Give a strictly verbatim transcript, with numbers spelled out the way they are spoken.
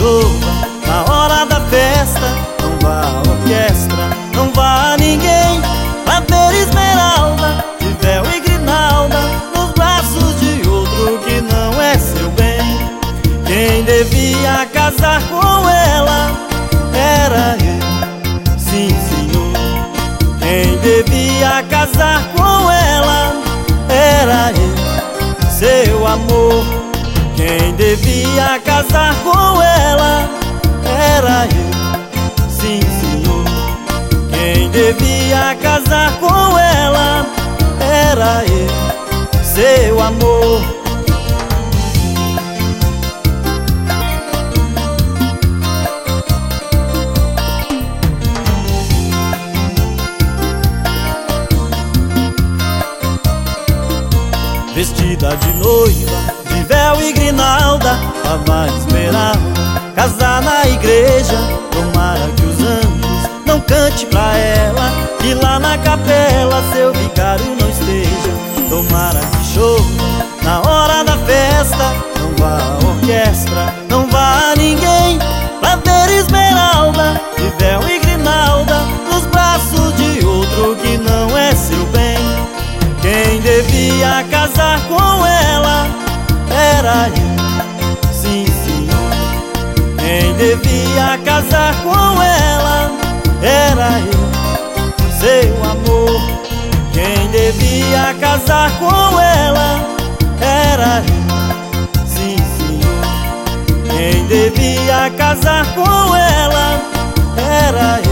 chova na hora da festa. Não vá à orquestra, não vá a ninguém pra ver Esmeralda de véu e grinalda nos braços de outro que não é seu bem. Quem devia casar com ela era eu, sim senhor. Quem devia casar com ela era eu, seu amor. Quem devia casar com ela era eu, sim senhor. Quem devia casar com ela era eu, seu amor. Vestida de noiva, de véu e grinalda, lá vai Esmeralda casar na igreja. Tomara que os anjos não cante pra ela, que lá na capela seu vigário não esteja. Tomara que chova na hora da festa. Não vá à orquestra, não vá a ninguém pra ver Esmeralda de véu e grinalda nos braços de outro que não é seu bem. Quem devia casar com ela era eu, sim senhor. Quem devia casar com ela era eu, seu amor. Quem devia casar com ela era eu, sim senhor. Quem devia casar com ela era eu.